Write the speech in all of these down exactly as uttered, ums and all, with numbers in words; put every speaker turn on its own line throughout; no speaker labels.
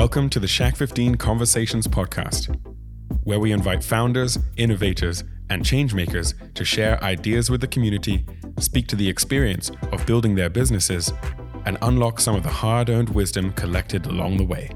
Welcome to the Shack fifteen Conversations podcast, where we invite founders, innovators, and changemakers to share ideas with the community, speak to the experience of building their businesses, and unlock some of the hard-earned wisdom collected along the way.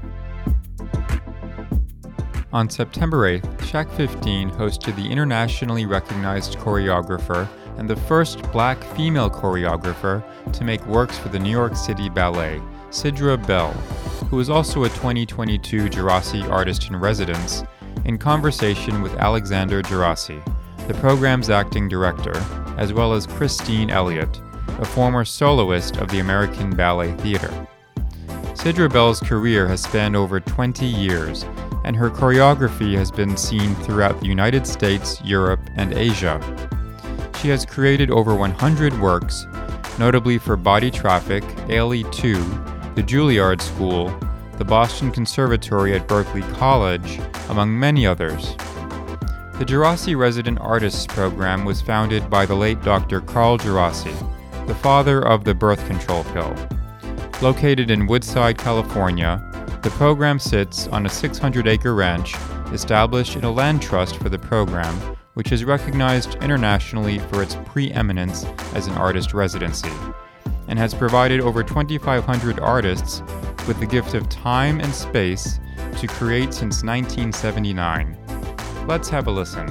On September eighth, Shack fifteen hosted the internationally recognized choreographer and the first black female choreographer to make works for the New York City Ballet, Sidra Bell, who is also a twenty twenty-two Djerassi Artist in Residence, in conversation with Alexander Djerassi, the program's acting director, as well as Christine Elliott, a former soloist of the American Ballet Theatre. Sidra Bell's career has spanned over twenty years, and her choreography has been seen throughout the United States, Europe, and Asia. She has created over one hundred works, notably for Body Traffic, A L E two, the Juilliard School, the Boston Conservatory at Berklee College, among many others. The Djerassi Resident Artists Program was founded by the late Doctor Carl Djerassi, the father of the birth control pill. Located in Woodside, California, the program sits on a six hundred acre ranch established in a land trust for the program, which is recognized internationally for its preeminence as an artist residency, and has provided over twenty-five hundred artists with the gift of time and space to create since nineteen seventy-nine. Let's have a listen.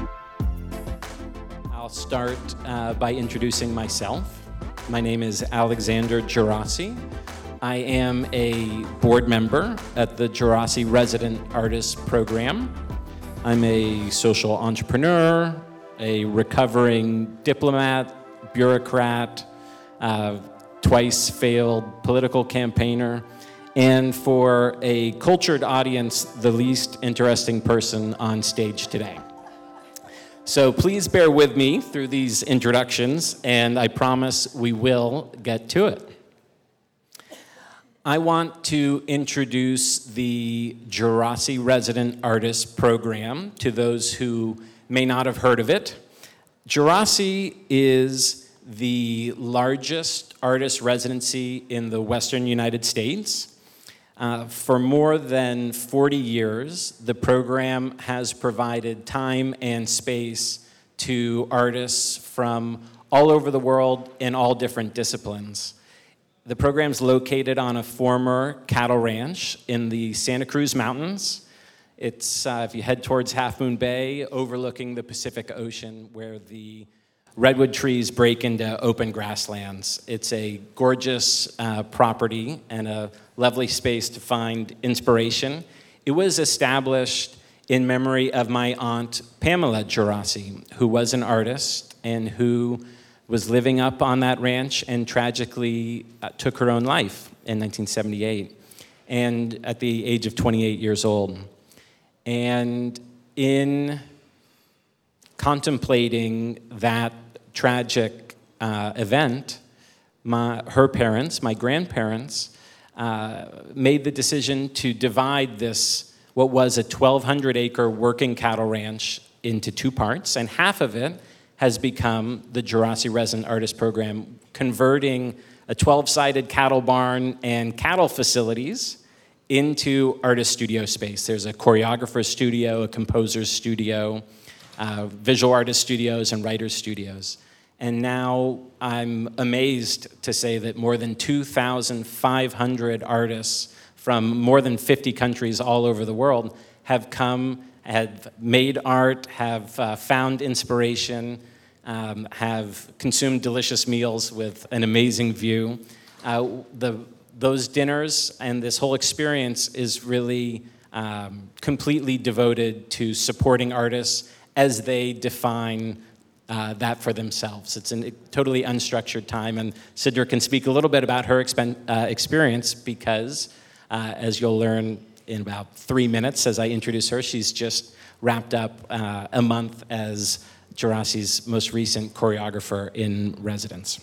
I'll start uh, by introducing myself. My name is Alexander Djerassi. I am a board member at the Djerassi Resident Artists Program. I'm a social entrepreneur, a recovering diplomat, bureaucrat, uh, twice failed political campaigner, and for a cultured audience, the least interesting person on stage today. So please bear with me through these introductions, and I promise we will get to it. I want to introduce the Djerassi Resident Artists Program to those who may not have heard of it. Djerassi is the largest artist residency in the Western United States. Uh, for more than forty years, the program has provided time and space to artists from all over the world in all different disciplines. The program's located on a former cattle ranch in the Santa Cruz Mountains. It's, uh, if you head towards Half Moon Bay, overlooking the Pacific Ocean, where the redwood trees break into open grasslands. It's a gorgeous uh, property and a lovely space to find inspiration. It was established in memory of my aunt, Pamela Djerassi, who was an artist and who was living up on that ranch and tragically uh, took her own life in nineteen seventy-eight, and at the age of twenty-eight years old. And in contemplating that tragic uh, event, my, her parents, my grandparents, uh, made the decision to divide this, what was a twelve hundred acre working cattle ranch, into two parts, and half of it has become the Djerassi Resident Artist Program, converting a twelve-sided cattle barn and cattle facilities into artist studio space. There's a choreographer's studio, a composer's studio, uh, visual artist studios, and writer's studios. And now I'm amazed to say that more than two thousand five hundred artists from more than fifty countries all over the world have come, have made art, have uh, found inspiration, um, have consumed delicious meals with an amazing view. Uh, the, those dinners and this whole experience is really um, completely devoted to supporting artists as they define uh, that for themselves. It's a totally unstructured time, and Sidra can speak a little bit about her expen- uh, experience because, uh, as you'll learn in about three minutes as I introduce her, she's just wrapped up uh, a month as Djerassi's most recent choreographer in residence.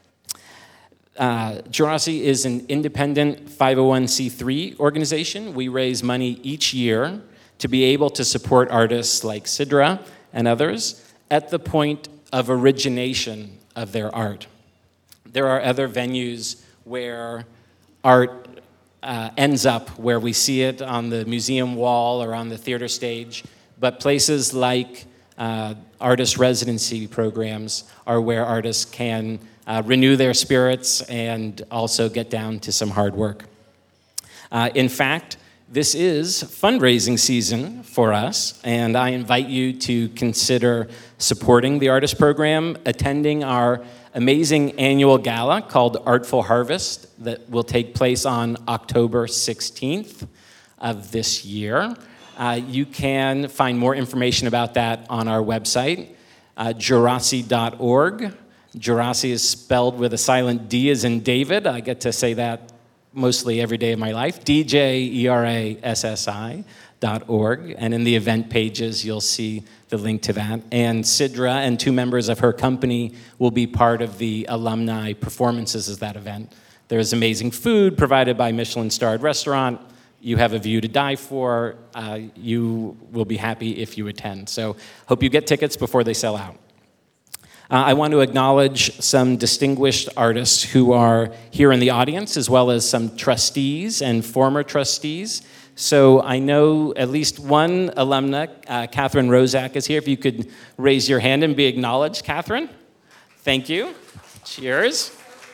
Uh, Djerassi is an independent five oh one c three organization. We raise money each year to be able to support artists like Sidra and others at the point of origination of their art. There are other venues where art uh, ends up where we see it on the museum wall or on the theater stage, but places like uh, artist residency programs are where artists can uh, renew their spirits and also get down to some hard work. Uh, in fact, this is fundraising season for us, and I invite you to consider supporting the artist program, attending our amazing annual gala called Artful Harvest that will take place on October sixteenth of this year. Uh, you can find more information about that on our website, uh, Gerasi dot org. Gerasi is spelled with a silent D as in David. I get to say that mostly every day of my life, D J E R A S S I dot org. And in the event pages, you'll see the link to that. And Sidra and two members of her company will be part of the alumni performances of that event. There's amazing food provided by Michelin-starred restaurant. You have a view to die for. Uh, you will be happy if you attend. So hope you get tickets before they sell out. Uh, I want to acknowledge some distinguished artists who are here in the audience, as well as some trustees and former trustees. So I know at least one alumna, uh, Catherine Rozak, is here. If you could raise your hand and be acknowledged, Catherine. Thank you. Cheers.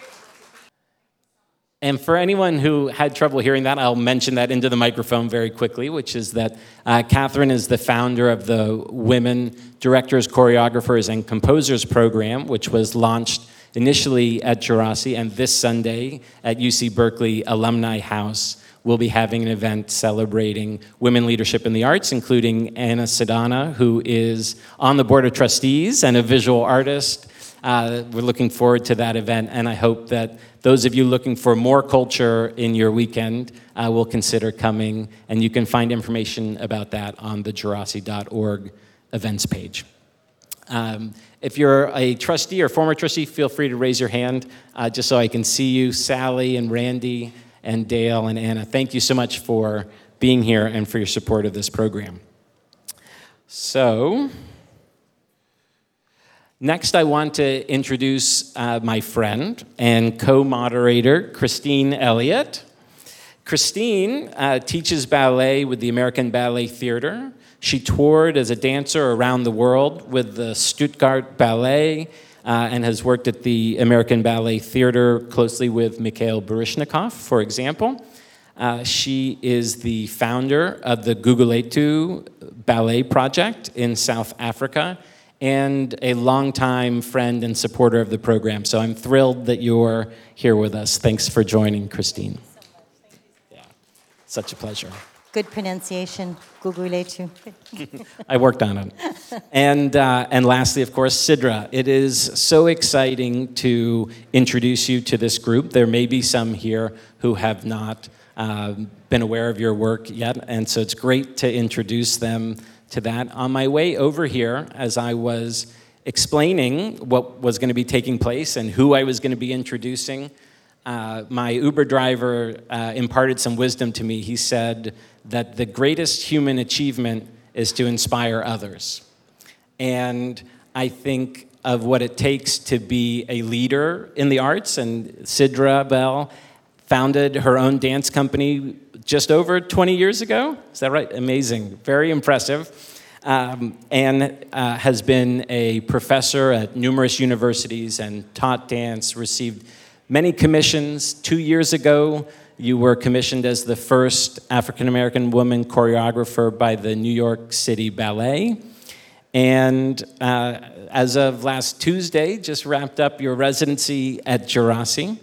And for anyone who had trouble hearing that, I'll mention that into the microphone very quickly, which is that uh, Catherine is the founder of the Women Directors, Choreographers, and Composers program, which was launched initially at Gerasi, and this Sunday at U C Berkeley Alumni House, we'll be having an event celebrating women leadership in the arts, including Anna Sedana, who is on the Board of Trustees and a visual artist. Uh, we're looking forward to that event, and I hope that those of you looking for more culture in your weekend uh, will consider coming, and you can find information about that on the Gerasi dot org events page. Um, if you're a trustee or former trustee, feel free to raise your hand uh, just so I can see you. Sally and Randy and Dale and Anna, thank you so much for being here and for your support of this program. So, next I want to introduce uh, my friend and co-moderator, Christine Elliott. Christine uh, teaches ballet with the American Ballet Theater. She toured as a dancer around the world with the Stuttgart Ballet uh, and has worked at the American Ballet Theater closely with Mikhail Baryshnikov, for example. Uh, she is the founder of the Guguletu Ballet Project in South Africa and a longtime friend and supporter of the program. So I'm thrilled that you're here with us. Thanks for joining, Christine. Yeah, such a pleasure.
Good pronunciation, Guguletu.
I worked on it. And uh, and lastly, of course, Sidra. It is so exciting to introduce you to this group. There may be some here who have not uh, been aware of your work yet, and so it's great to introduce them to that. On my way over here, as I was explaining what was going to be taking place and who I was going to be introducing, uh, my Uber driver uh, imparted some wisdom to me. He said that the greatest human achievement is to inspire others. And I think of what it takes to be a leader in the arts, and Sidra Bell founded her own dance company just over twenty years ago. Is that right? Amazing. Very impressive. Um, and uh, has been a professor at numerous universities and taught dance, received many commissions. Two years ago, you were commissioned as the first African-American woman choreographer by the New York City Ballet. And uh, as of last Tuesday, just wrapped up your residency at Gerasi.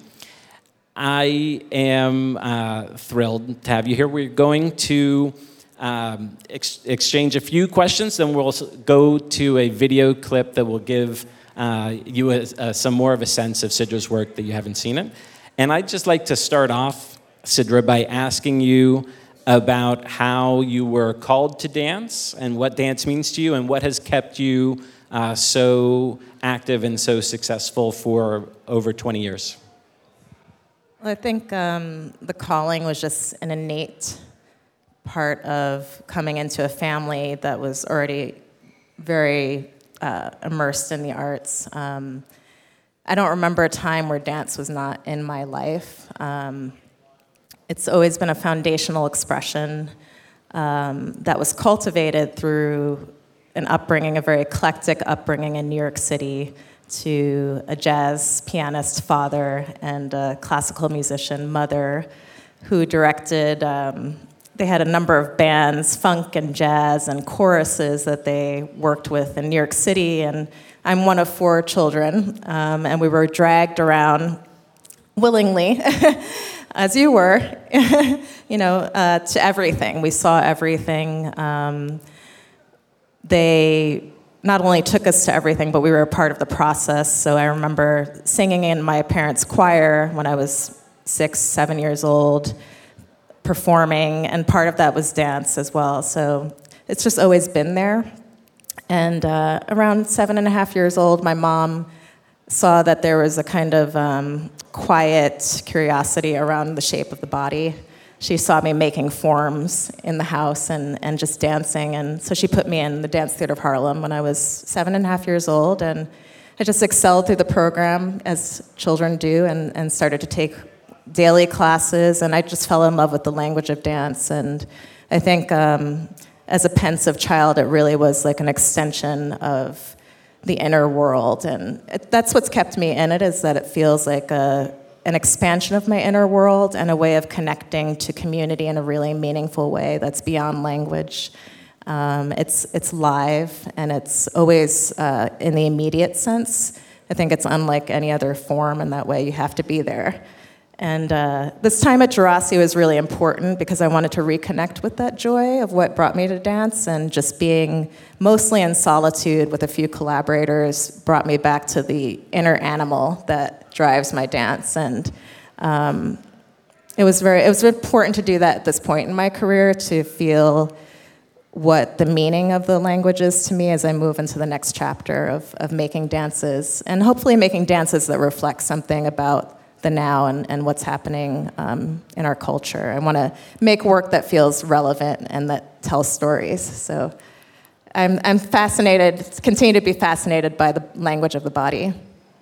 I am uh, thrilled to have you here. We're going to um, ex- exchange a few questions, then we'll go to a video clip that will give uh, you a, a, some more of a sense of Sidra's work that you haven't seen it. And I'd just like to start off, Sidra, by asking you about how you were called to dance and what dance means to you and what has kept you uh, so active and so successful for over twenty years.
Well, I think um, the calling was just an innate part of coming into a family that was already very uh, immersed in the arts. Um, I don't remember a time where dance was not in my life. Um, it's always been a foundational expression um, that was cultivated through an upbringing, a very eclectic upbringing in New York City, to a jazz pianist father and a classical musician mother who directed, um, they had a number of bands, funk and jazz and choruses that they worked with in New York City. And I'm one of four children, um, and we were dragged around willingly, as you were, you know, uh, to everything. We saw everything. Um, they not only took us to everything, but we were a part of the process. So I remember singing in my parents' choir when I was six, seven years old, performing, and part of that was dance as well. So it's just always been there. And uh, around seven and a half years old, my mom saw that there was a kind of um, quiet curiosity around the shape of the body. She saw me making forms in the house and, and just dancing, and so she put me in the Dance Theater of Harlem when I was seven and a half years old, and I just excelled through the program, as children do, and, and started to take daily classes, and I just fell in love with the language of dance, and I think um, as a pensive child, it really was like an extension of the inner world, and it, that's what's kept me in it, is that it feels like a an expansion of my inner world and a way of connecting to community in a really meaningful way that's beyond language. Um, it's it's live, and it's always uh, in the immediate sense. I think it's unlike any other form in that way. You have to be there. And uh, this time at Djerassi was really important because I wanted to reconnect with that joy of what brought me to dance, and just being mostly in solitude with a few collaborators brought me back to the inner animal that drives my dance. And um, it was very, it was important to do that at this point in my career, to feel what the meaning of the language is to me as I move into the next chapter of, of making dances, and hopefully making dances that reflect something about the now and, and what's happening um, in our culture. I want to make work that feels relevant and that tells stories. So I'm, I'm fascinated, continue to be fascinated by the language of the body.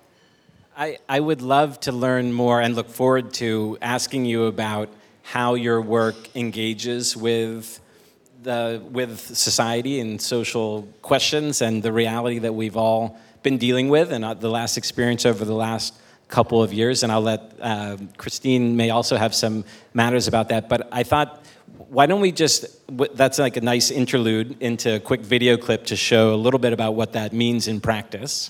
I, I would love to learn more and look forward to asking you about how your work engages with the with society and social questions and the reality that we've all been dealing with, and the last experience over the last couple of years. And I'll let uh, Christine may also have some matters about that. But I thought, why don't we just, that's like a nice interlude into a quick video clip to show a little bit about what that means in practice.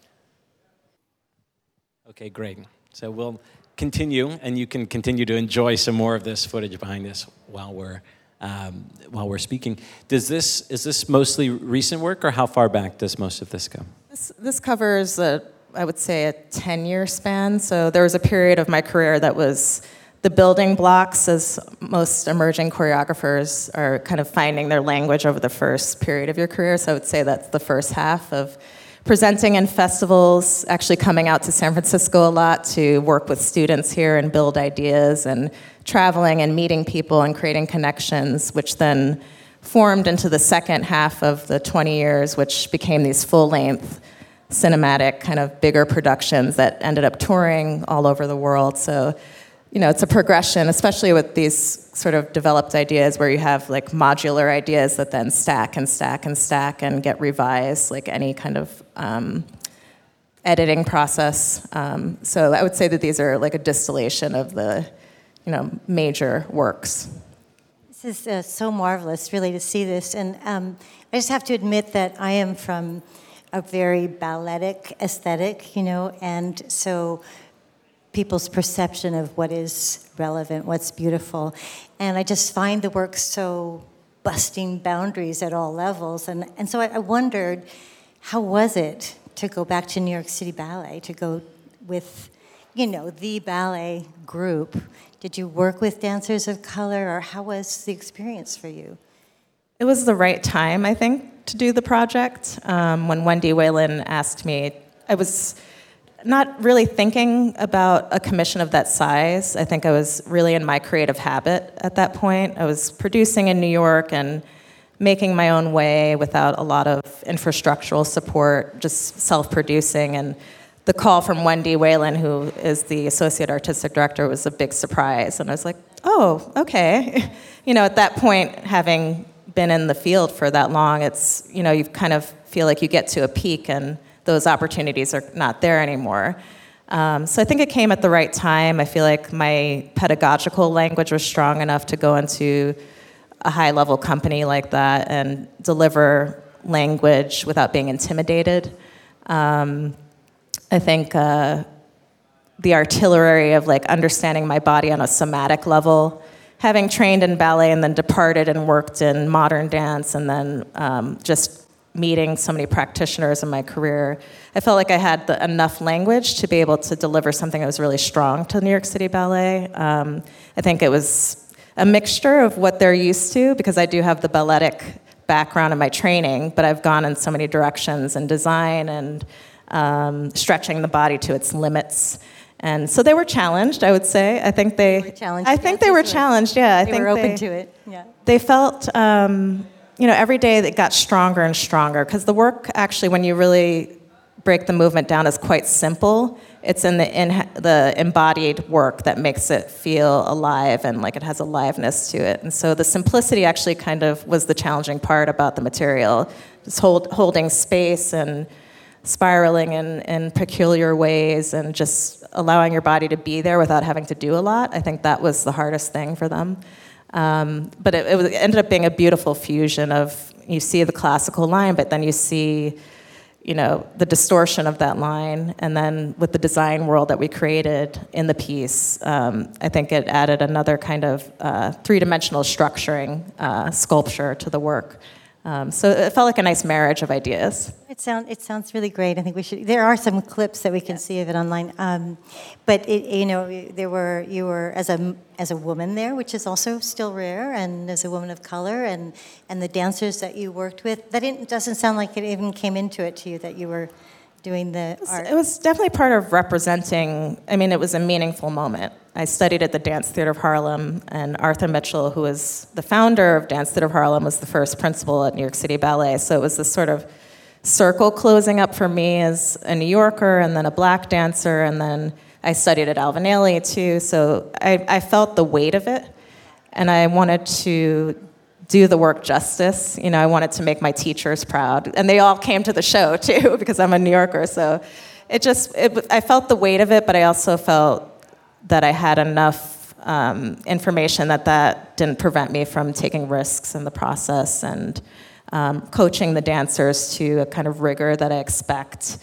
Okay, great. So we'll continue, and you can continue to enjoy some more of this footage behind us while we're um, while we're speaking. Does this is this mostly recent work, or how far back does most of this go?
This, this covers, a, I would say, a ten-year span. So there was a period of my career that was the building blocks, as most emerging choreographers are kind of finding their language over the first period of your career. So I would say that's the first half of presenting in festivals, actually coming out to San Francisco a lot to work with students here and build ideas, and traveling and meeting people and creating connections, which then formed into the second half of the twenty years, which became these full-length cinematic kind of bigger productions that ended up touring all over the world. So, you know, it's a progression, especially with these sort of developed ideas where you have like modular ideas that then stack and stack and stack and get revised, like any kind of um, editing process. Um, so I would say that these are like a distillation of the, you know, major works.
This is uh, so marvelous, really, to see this. And um, I just have to admit that I am from a very balletic aesthetic, you know, and so people's perception of what is relevant, what's beautiful. And I just find the work so busting boundaries at all levels. And, and so I, I wondered, how was it to go back to New York City Ballet, to go with, you know, the ballet group? Did you work with dancers of color, or how was the experience for you?
It was the right time, I think, to do the project. Um, when Wendy Whalen asked me, I was not really thinking about a commission of that size. I think I was really in my creative habit at that point. I was producing in New York and making my own way without a lot of infrastructural support, just self-producing. And the call from Wendy Whalen, who is the associate artistic director, was a big surprise. And I was like, oh, okay. You know, at that point, having been in the field for that long, it's, you know, you kind of feel like you get to a peak and those opportunities are not there anymore. Um, so I think it came at the right time. I feel like my pedagogical language was strong enough to go into a high-level company like that and deliver language without being intimidated. Um, I think uh, the artillery of like understanding my body on a somatic level, having trained in ballet and then departed and worked in modern dance and then um, just meeting so many practitioners in my career, I felt like I had the, enough language to be able to deliver something that was really strong to New York City Ballet. Um, I think it was a mixture of what they're used to, because I do have the balletic background in my training, but I've gone in so many directions in design and um, stretching the body to its limits. And so they were challenged, I would say. I think they,
They were challenged.
I think they were challenged, yeah. I
They
think
were open
they,
to it. Yeah.
They felt, um, you know, every day it got stronger and stronger, because the work actually, when you really break the movement down, is quite simple. It's in the in, the embodied work that makes it feel alive and like it has aliveness to it. And so the simplicity actually kind of was the challenging part about the material, just hold, holding space and spiraling in, in peculiar ways and just allowing your body to be there without having to do a lot. I think that was the hardest thing for them. Um, but it, it, was, it ended up being a beautiful fusion of, you see the classical line, but then you see, you know, the distortion of that line. And then with the design world that we created in the piece, um, I think it added another kind of uh, three-dimensional structuring uh, sculpture to the work. Um, so it felt like a nice marriage of ideas.
It sounds it sounds really great. I think we should. There are some clips that we can see of it online. Um, but it, you know, there were you were as a as a woman there, which is also still rare, and as a woman of color, and and the dancers that you worked with. That it doesn't sound like it even came into it to you that you were doing the art.
It was definitely part of representing. I mean, it was a meaningful moment. I studied at the Dance Theater of Harlem, and Arthur Mitchell, who was the founder of Dance Theater of Harlem, was the first principal at New York City Ballet. So it was this sort of circle closing up for me as a New Yorker, and then a black dancer, and then I studied at Alvin Ailey too. So I, I felt the weight of it, and I wanted to do the work justice. You know, I wanted to make my teachers proud, and they all came to the show too because I'm a New Yorker. So it just, it, I felt the weight of it, but I also felt that I had enough um, information that that didn't prevent me from taking risks in the process and um, coaching the dancers to a kind of rigor that I expect.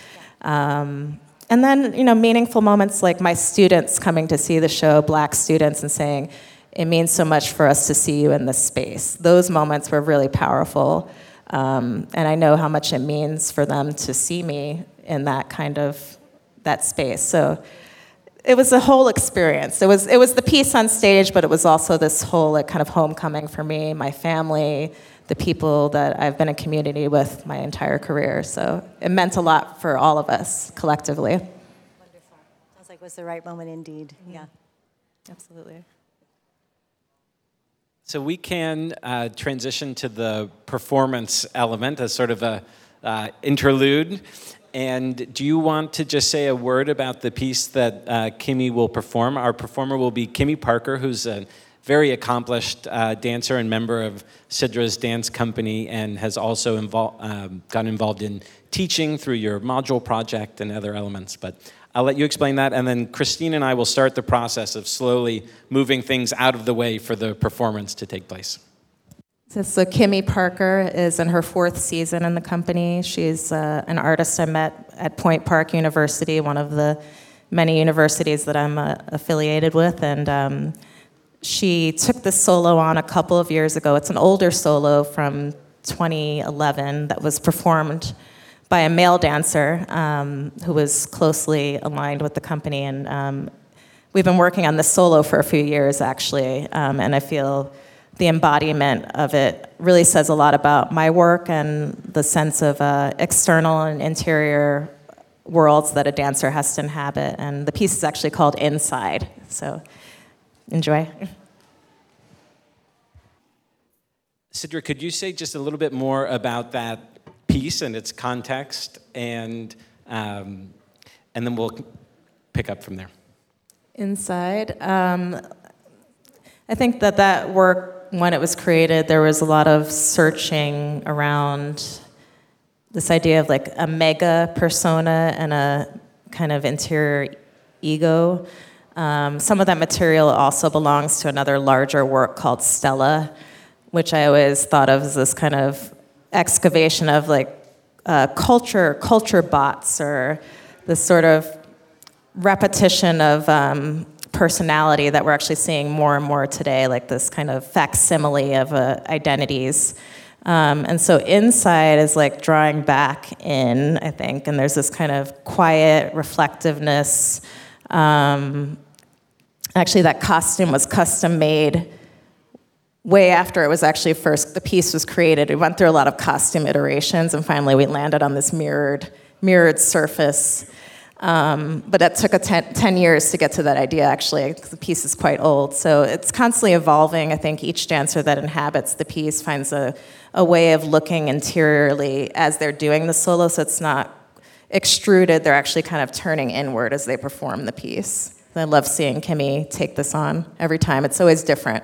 Um, and then, you know, meaningful moments like my students coming to see the show, black students, and saying, it means so much for us to see you in this space. Those moments were really powerful. Um, and I know how much it means for them to see me in that kind of, that space. So it was a whole experience. It was it was the piece on stage, but it was also this whole like, kind of homecoming for me, my family, the people that I've been in community with my entire career. So it meant a lot for all of us collectively.
Wonderful. Sounds like it was the right moment indeed. Mm-hmm. Yeah,
absolutely.
So we can uh, transition to the performance element as sort of a uh, interlude. And do you want to just say a word about the piece that uh, Kimmy will perform? Our performer will be Kimmy Parker, who's a very accomplished uh, dancer and member of Sidra's dance company, and has also invol- um, gotten involved in teaching through your module project and other elements. But I'll let you explain that, and then Christine and I will start the process of slowly moving things out of the way for the performance to take place.
So, so Kimmy Parker is in her fourth season in the company. She's uh, an artist I met at Point Park University, one of the many universities that I'm uh, affiliated with. And um, she took this solo on a couple of years ago. It's an older solo from twenty eleven that was performed by a male dancer um, who was closely aligned with the company. And um, we've been working on this solo for a few years, actually. Um, and I feel the embodiment of it really says a lot about my work and the sense of uh, external and interior worlds that a dancer has to inhabit. And the piece is actually called Inside. So enjoy.
Sidra, could you say just a little bit more about that piece and its context, and um, and then we'll pick up from there.
Inside. Um, I think that that work, when it was created, there was a lot of searching around this idea of like a mega persona and a kind of interior ego. Um, some of that material also belongs to another larger work called Stella, which I always thought of as this kind of excavation of like uh, culture, culture bots, or this sort of repetition of um, personality that we're actually seeing more and more today, like this kind of facsimile of uh, identities. Um, and so inside is like drawing back in, I think, and there's this kind of quiet reflectiveness. Um, actually, that costume was custom made way after it was actually first, the piece was created. We went through a lot of costume iterations, and finally we landed on this mirrored, mirrored surface. Um, but that took a ten, ten years to get to that idea, actually, because the piece is quite old. So it's constantly evolving. I think each dancer that inhabits the piece finds a, a way of looking interiorly as they're doing the solo, so it's not extruded. They're actually kind of turning inward as they perform the piece. I love seeing Kimmy take this on every time. It's always different.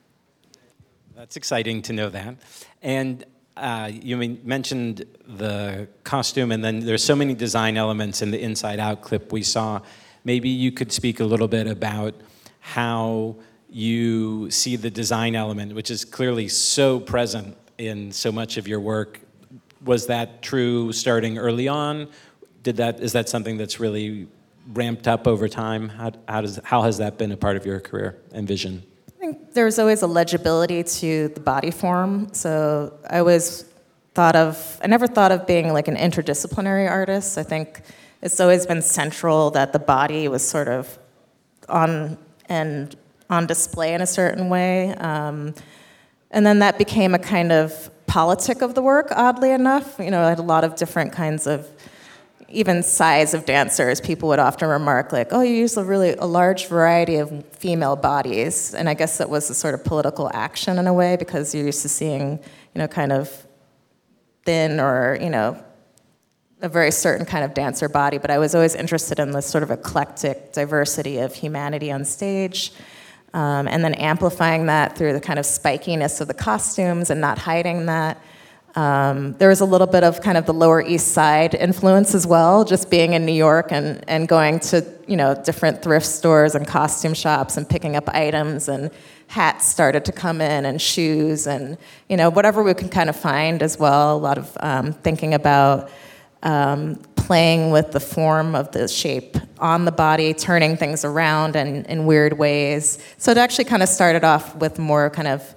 That's exciting to know that. And Uh, you mean, mentioned the costume, and then there's so many design elements in the Inside Out clip we saw. Maybe you could speak a little bit about how you see the design element, which is clearly so present in so much of your work. Was that true starting early on? Did that, is that something that's really ramped up over time? How, how, does, how has that been a part of your career and vision?
I think there's always a legibility to the body form. So I always thought of, I never thought of being like an interdisciplinary artist. I think it's always been central that the body was sort of on and on display in a certain way. Um, and then that became a kind of politic of the work, oddly enough. You know, I had a lot of different kinds of, even size of dancers, people would often remark like, oh, you use a really a large variety of female bodies. And I guess that was a sort of political action in a way, because you're used to seeing, you know, kind of thin or, you know, a very certain kind of dancer body. But I was always interested in this sort of eclectic diversity of humanity on stage. Um, and then amplifying that through the kind of spikiness of the costumes and not hiding that. Um, there was a little bit of kind of the Lower East Side influence as well, just being in New York and, and going to, you know, different thrift stores and costume shops and picking up items, and hats started to come in, and shoes, and, you know, whatever we can kind of find as well. A lot of um, thinking about um, playing with the form of the shape on the body, turning things around in, in weird ways. So it actually kind of started off with more kind of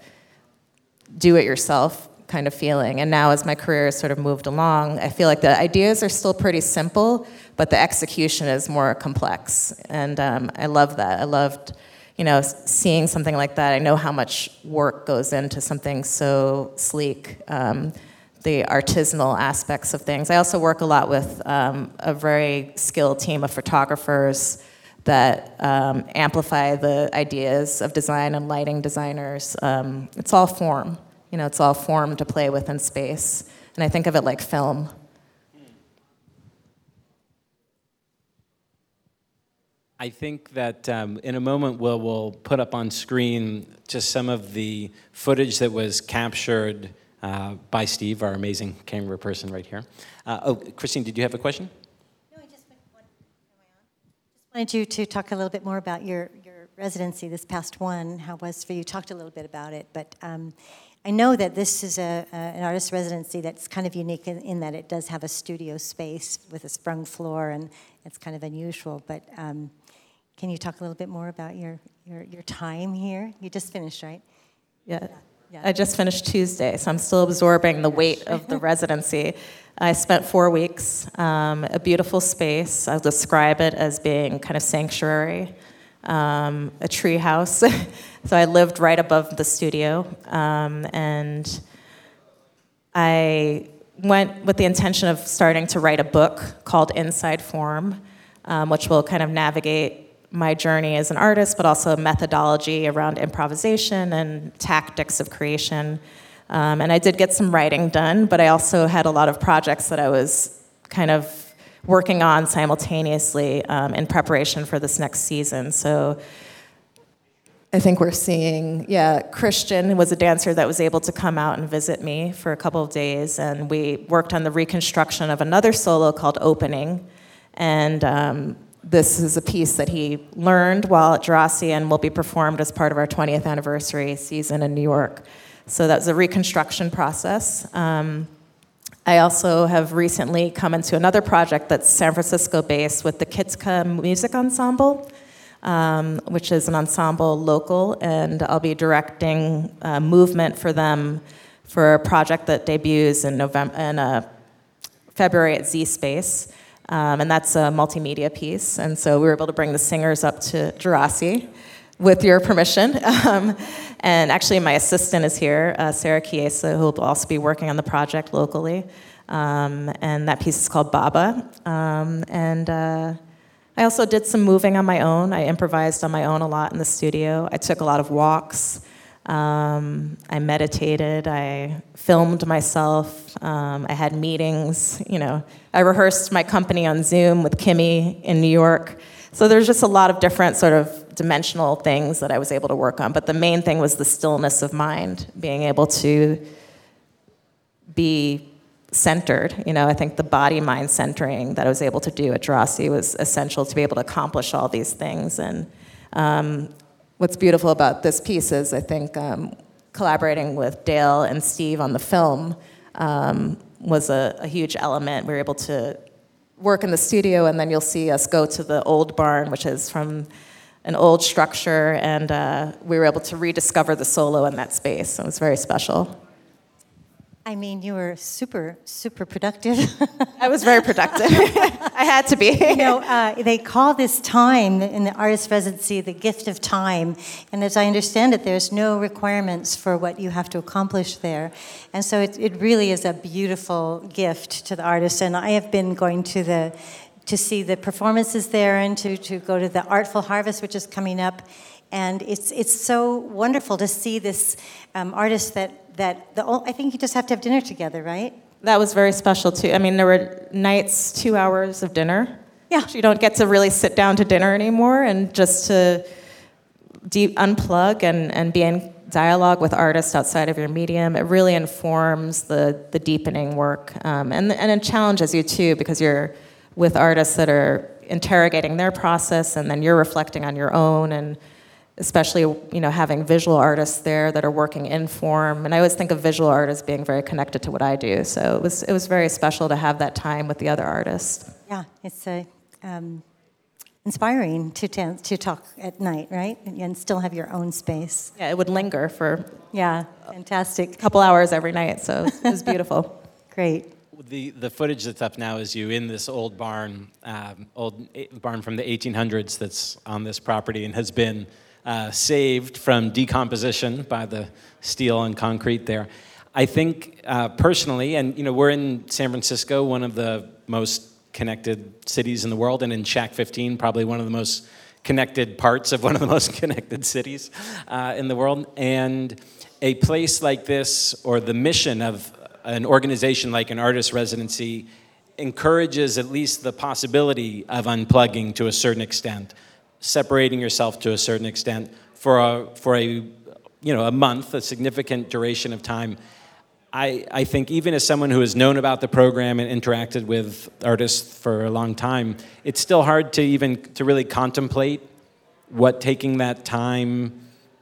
do-it-yourself kind of feeling. And now as my career has sort of moved along, I feel like the ideas are still pretty simple, but the execution is more complex. And um, I love that. I loved, you know, seeing something like that. I know how much work goes into something so sleek, um, the artisanal aspects of things. I also work a lot with um, a very skilled team of photographers that um, amplify the ideas of design, and lighting designers. Um, it's all form. You know, it's all form to play with in space. And I think of it like film.
I think that um, in a moment we'll, we'll put up on screen just some of the footage that was captured uh, by Steve, our amazing camera person right here. Uh, oh, Christine, did you have a question?
No, I just, want, just wanted you to talk a little bit more about your, your residency, this past one, how it was for you. You talked a little bit about it, but um, I know that this is a, a, an artist residency that's kind of unique in, in that it does have a studio space with a sprung floor, and it's kind of unusual. But um, can you talk a little bit more about your, your, your time here? You just finished, right?
Yeah.
Yeah. Yeah.
I just finished Tuesday, so I'm still absorbing the weight of the residency. I spent four weeks, um, a beautiful space. I'll describe it as being kind of sanctuary. Um, a tree house. So I lived right above the studio, um, and I went with the intention of starting to write a book called Inside Form, um, which will kind of navigate my journey as an artist, but also methodology around improvisation and tactics of creation. Um, and I did get some writing done, but I also had a lot of projects that I was kind of working on simultaneously um, in preparation for this next season. So I think we're seeing, yeah, Christian was a dancer that was able to come out and visit me for a couple of days, and we worked on the reconstruction of another solo called Opening, and um, this is a piece that he learned while at Jurassic and will be performed as part of our twentieth anniversary season in New York. So that was a reconstruction process. Um, I also have recently come into another project that's San Francisco-based with the Kitzka Music Ensemble, Um, which is an ensemble local, and I'll be directing uh, movement for them for a project that debuts in November, in uh, February at Z Space, um, and that's a multimedia piece. And so we were able to bring the singers up to Jurassic, with your permission. Um, and actually, my assistant is here, uh, Sarah Chiesa, who will also be working on the project locally. Um, and that piece is called Baba. Um, and uh, I also did some moving on my own. I improvised on my own a lot in the studio. I took a lot of walks. Um, I meditated. I filmed myself. Um, I had meetings. You know, I rehearsed my company on Zoom with Kimmy in New York. So there's just a lot of different sort of dimensional things that I was able to work on. But the main thing was the stillness of mind, being able to be centered. You know, I think the body-mind centering that I was able to do at Jurassic was essential to be able to accomplish all these things. And um, what's beautiful about this piece is, I think, um, collaborating with Dale and Steve on the film um, was a, a huge element. We were able to work in the studio, and then you'll see us go to the old barn, which is from an old structure, and uh, we were able to rediscover the solo in that space. So it was very special.
I mean, you were super, super productive.
I was very productive. I had to be.
You know, uh, they call this time in the artist residency the gift of time. And as I understand it, there's no requirements for what you have to accomplish there. And so it, it really is a beautiful gift to the artist. And I have been going to the to see the performances there and to, to go to the Artful Harvest, which is coming up. And it's it's so wonderful to see this um, artist that that the I think you just have to have dinner together, right?
That was very special too. I mean, there were nights, two hours of dinner.
Yeah,
you don't get to really sit down to dinner anymore, and just to deep unplug and and be in dialogue with artists outside of your medium. It really informs the the deepening work, um, and and it challenges you too, because you're with artists that are interrogating their process, and then you're reflecting on your own. And especially, you know, having visual artists there that are working in form. And I always think of visual art as being very connected to what I do. So it was it was very special to have that time with the other artists.
Yeah, it's uh, um, inspiring to t- to talk at night, right? And still have your own space.
Yeah, it would linger for
yeah, fantastic.
A couple hours every night, so it was beautiful.
Great.
The the footage that's up now is you in this old barn, um, old barn from the eighteen hundreds that's on this property and has been Uh, saved from decomposition by the steel and concrete there. I think uh, personally, and you know, we're in San Francisco, one of the most connected cities in the world, and in Shack fifteen, probably one of the most connected parts of one of the most connected cities uh, in the world. And a place like this, or the mission of an organization like an artist residency, encourages at least the possibility of unplugging to a certain extent, separating yourself to a certain extent for a, for a, you know, a month, a significant duration of time. I, I think even as someone who has known about the program and interacted with artists for a long time, it's still hard to even to really contemplate what taking that time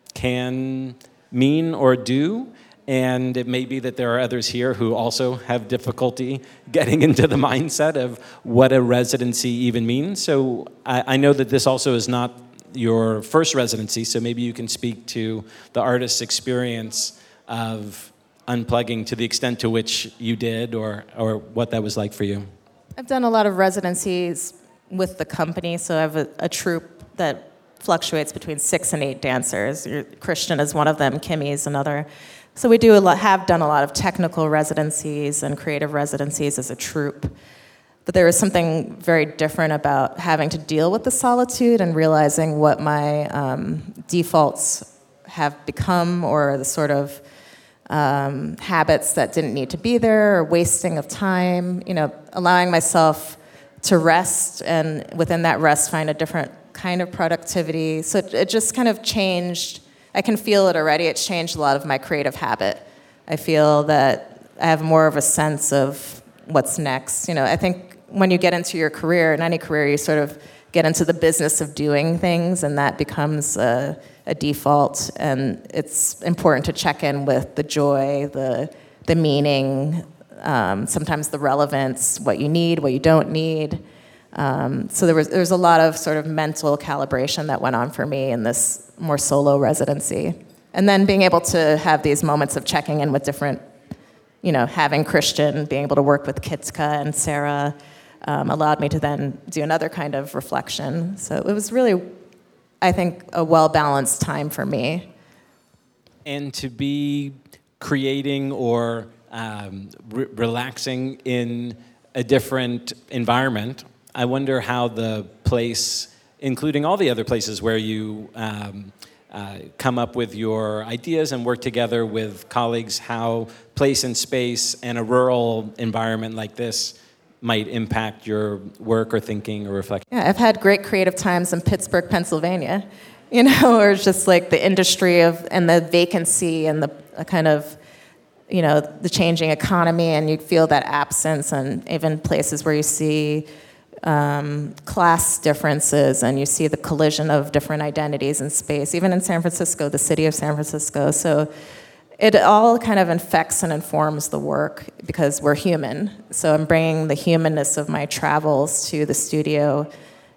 can mean or do. And it may be that there are others here who also have difficulty getting into the mindset of what a residency even means. So I, I know that this also is not your first residency, so maybe you can speak to the artist's experience of unplugging to the extent to which you did, or, or what that was like for you.
I've done a lot of residencies with the company, so I have a, a troupe that fluctuates between six and eight dancers. Christian is one of them, Kimmy is another. So we do a lot, have done a lot of technical residencies and creative residencies as a troupe. But there is something very different about having to deal with the solitude and realizing what my um, defaults have become, or the sort of um, habits that didn't need to be there, or wasting of time. You know, allowing myself to rest, and within that rest find a different kind of productivity. So it, it just kind of changed. I can feel it already. It's changed a lot of my creative habit. I feel that I have more of a sense of what's next. You know, I think when you get into your career, in any career, you sort of get into the business of doing things, and that becomes a, a default. And it's important to check in with the joy, the the meaning, um, sometimes the relevance, what you need, what you don't need. Um, so there was there was a lot of sort of mental calibration that went on for me in this more solo residency. And then being able to have these moments of checking in with different, you know, having Christian, being able to work with Kitska and Sarah, um, allowed me to then do another kind of reflection. So it was really, I think, a well-balanced time for me.
And to be creating or um, re- relaxing in a different environment, I wonder how the place, including all the other places where you um, uh, come up with your ideas and work together with colleagues, how place and space and a rural environment like this might impact your work or thinking or reflection.
Yeah, I've had great creative times in Pittsburgh, Pennsylvania, you know, or just like the industry of and the vacancy and the uh, kind of, you know, the changing economy, and you feel that absence, and even places where you see um, class differences and you see the collision of different identities in space, even in San Francisco, the city of San Francisco. So it all kind of infects and informs the work because we're human. So I'm bringing the humanness of my travels to the studio.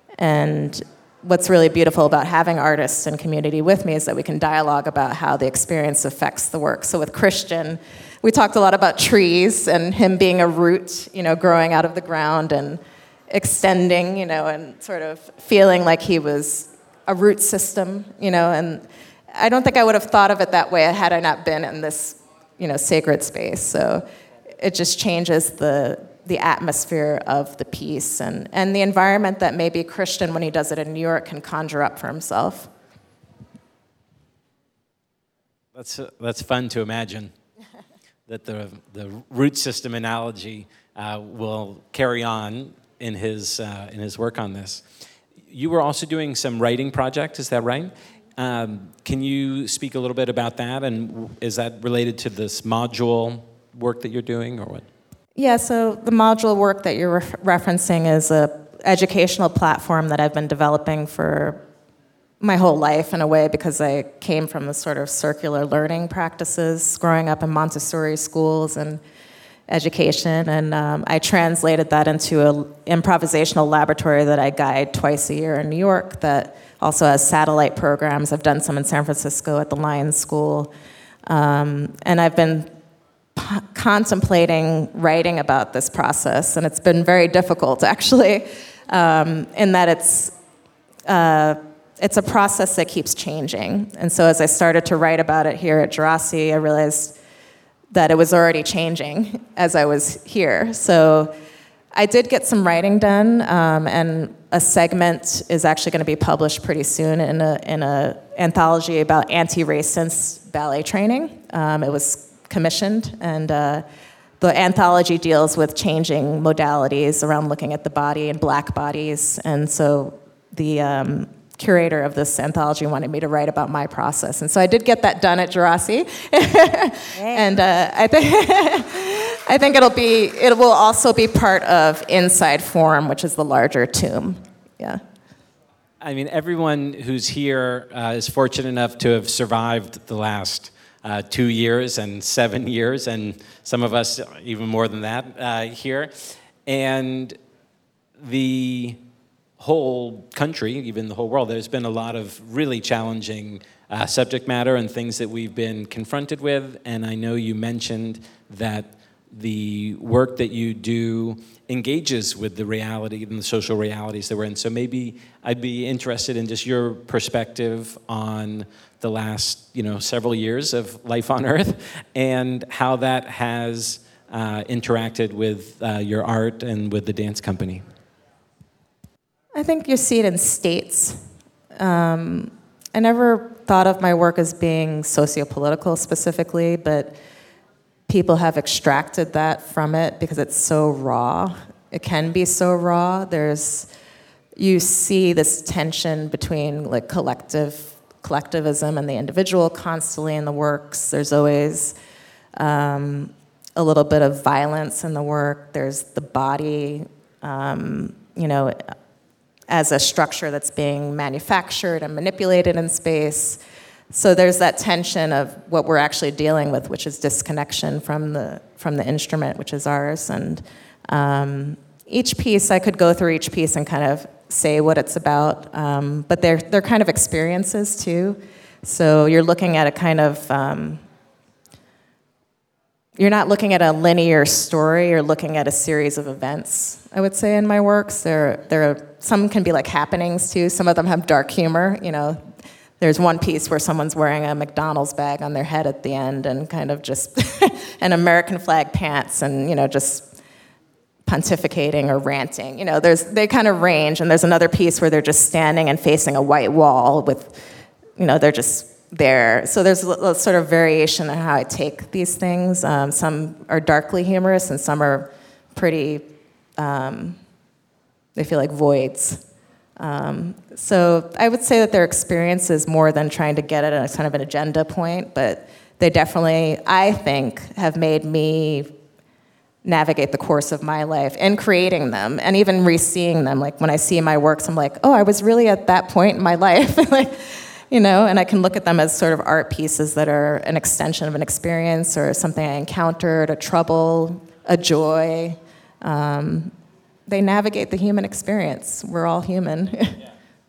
And what's really beautiful about having artists and community with me is that we can dialogue about how the experience affects the work. So with Christian, we talked a lot about trees and him being a root, you know, growing out of the ground and extending, you know, and sort of feeling like he was a root system, you know, and I don't think I would have thought of it that way had I not been in this, you know, sacred space. So it just changes the the atmosphere of the piece and, and the environment that maybe Christian, when he does it in New York, can conjure up for himself.
That's uh, that's fun to imagine that the the root system analogy uh, will carry on in his uh, in his work on this. You were also doing some writing project, is that right? Um, can you speak a little bit about that, and is that related to this module work that you're doing, or what?
Yeah, so the module work that you're re- referencing is a educational platform that I've been developing for my whole life in a way, because I came from the sort of circular learning practices growing up in Montessori schools and education, and um, I translated that into an improvisational laboratory that I guide twice a year in New York that also has satellite programs. I've done some in San Francisco at the Lions School, um, and I've been p- contemplating writing about this process, and it's been very difficult, actually, um, in that it's uh, it's a process that keeps changing. And so as I started to write about it here at Djerassi, I realized that it was already changing as I was here. So I did get some writing done, um, and a segment is actually going to be published pretty soon in a in a anthology about anti-racist ballet training. Um, it was commissioned, and uh, the anthology deals with changing modalities around looking at the body and black bodies. And so the um, curator of this anthology wanted me to write about my process, and so I did get that done at Djerassi. And uh, I think I think it'll be it will also be part of Inside Forum, which is the larger tomb. Yeah.
I mean, everyone who's here uh, is fortunate enough to have survived the last uh, two years and seven years, and some of us even more than that uh, here, and the whole country, even the whole world, there's been a lot of really challenging uh, subject matter and things that we've been confronted with. And I know you mentioned that the work that you do engages with the reality and the social realities that we're in. So maybe I'd be interested in just your perspective on the last, you know, several years of life on Earth and how that has uh, interacted with uh, your art and with the dance company.
I think you see it in states. Um, I never thought of my work as being sociopolitical specifically, but people have extracted that from it because it's so raw. It can be so raw. There's you see this tension between like collective collectivism and the individual constantly in the works. There's always um, a little bit of violence in the work. There's the body, um, you know, as a structure that's being manufactured and manipulated in space. So there's that tension of what we're actually dealing with, which is disconnection from the from the instrument, which is ours. And um, each piece, I could go through each piece and kind of say what it's about, um, but they're they're kind of experiences too. So you're looking at a kind of um, you're not looking at a linear story. You're looking at a series of events, I would say, in my works. There, there are, some can be like happenings too. Some of them have dark humor. You know, there's one piece where someone's wearing a McDonald's bag on their head at the end, and kind of just an American flag pants, and you know, just pontificating or ranting. You know, there's they kind of range. And there's another piece where they're just standing and facing a white wall with, you know, they're just there. So there's a, a sort of variation in how I take these things. Um, some are darkly humorous, and some are pretty, um, they feel like voids. Um, so I would say that they're experiences more than trying to get at a kind of an agenda point, but they definitely, I think, have made me navigate the course of my life and creating them, and even re-seeing them. Like when I see my works, I'm like, oh, I was really at that point in my life. Like, you know, and I can look at them as sort of art pieces that are an extension of an experience or something I encountered, a trouble, a joy. Um, they navigate the human experience. We're all human. Yeah.